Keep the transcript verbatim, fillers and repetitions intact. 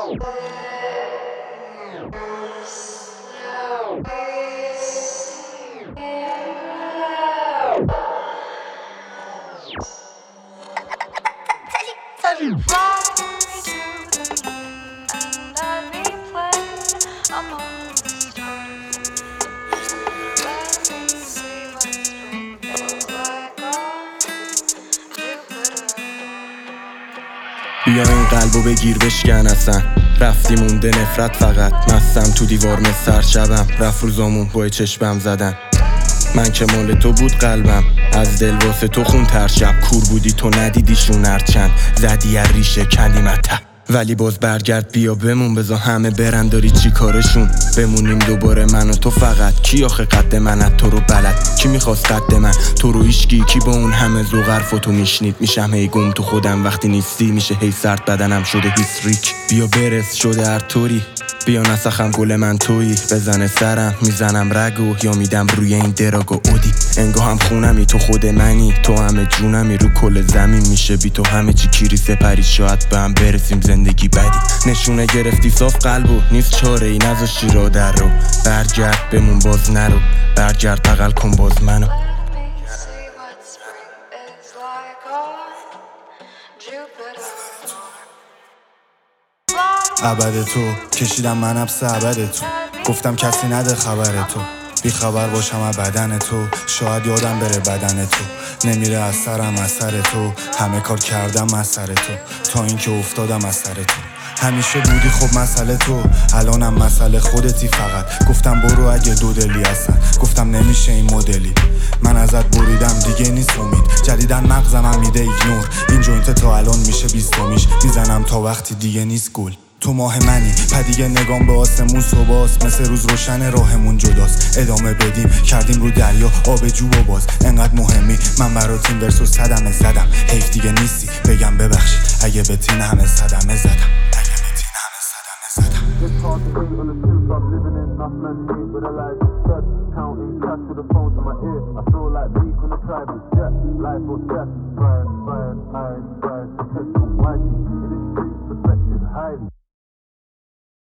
بیا این قلبو بگیر بشکن اصلا رفتی مونده نفرت فقط مستم تو دیوار مثل شبم رفت روزامون بای چشمم زدن من که مال تو بود قلبم از دل واسه تو خون تر شب کور بودی تو ندیدیشون هرچند زدی از ریشه کندی مته ولی باز برگرد بیا بمون بذار همه برن داری چی کارشون بمونیم دوباره من و تو فقط کی آخه قد منت تو رو بلد کی میخواست قد من تو رو ایشگی کی با اون همه ذوق حرفاتو میشنید میشم هی گم تو خودم وقتی نیستی میشه هی سرد بدنم شده هیستریک بیا برس شده هر طوری بیا نسخم گل من تویی بزنه سرم میزنم رگو یا میدم روی این دراگ و اودی انگاه هم خونمی تو خود منی تو همه جونمی رو کل زمین میشه بی تو همه چی کیری سپری شاید به هم برسیم زندگی بدی نشونه گرفتی صاف قلبو نیست چاره ای نذاشتی را در رو برگرد بمون باز نرو برگرد بغل کن باز منو ابد تو کشیدم من حبس ابد تو گفتم کسی نده خبر تو بی خبر باشم از بدن تو شاید یادم بره بدن تو نمیره از سرم از سر تو همه کار کردم از سر تو تا اینکه افتادم از سر تو همیشه بودی خب مسئله تو الانم مسئله خودتی فقط گفتم برو اگه دو دلی هستن گفتم نمیشه این مدلی من ازت بریدم دیگه نیست امید جدیدن مغزم هم میده ایگنور این جوینت تا الان میشه بیستمیش میزنم تا وقتی دیگه نیست گل تو ماه منی پدیگه نگام به آسمون صبحاست مثل روز روشن راهمون جداست ادامه بدیم کردیم رو دریا آب جو و باز انقدر مهمی من برات این ورسو صدمه زدم حیف دیگه نیستی بگم ببخشید اگه به تین همه صدمه زدم اگه به تین همه صدمه زدم Life or death, fire, fire, fire, fire,